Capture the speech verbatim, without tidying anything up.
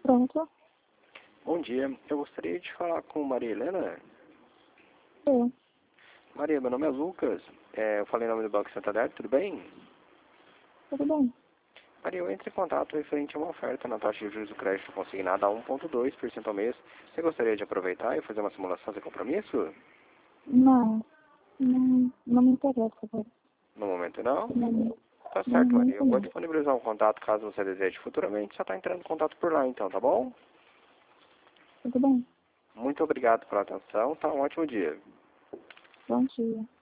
Pronto. Bom dia, eu gostaria de falar com Maria Helena. Eu. Maria, meu nome é Lucas, é, eu falei em nome do Banco Santander, tudo bem? Tudo bem. Maria, eu entrei em contato referente a uma oferta na taxa de juros do crédito consignada a um vírgula dois por cento ao mês. Você gostaria de aproveitar e fazer uma simulação sem compromisso? Não. Não, não me interessa agora. No momento não? Não. Tá Não, certo, não Maria. Eu vou também. disponibilizar um contato caso você deseje futuramente. Só está entrando em contato por lá então, tá bom? Tudo bem. Muito obrigado pela atenção. Tá um ótimo dia. Bom dia.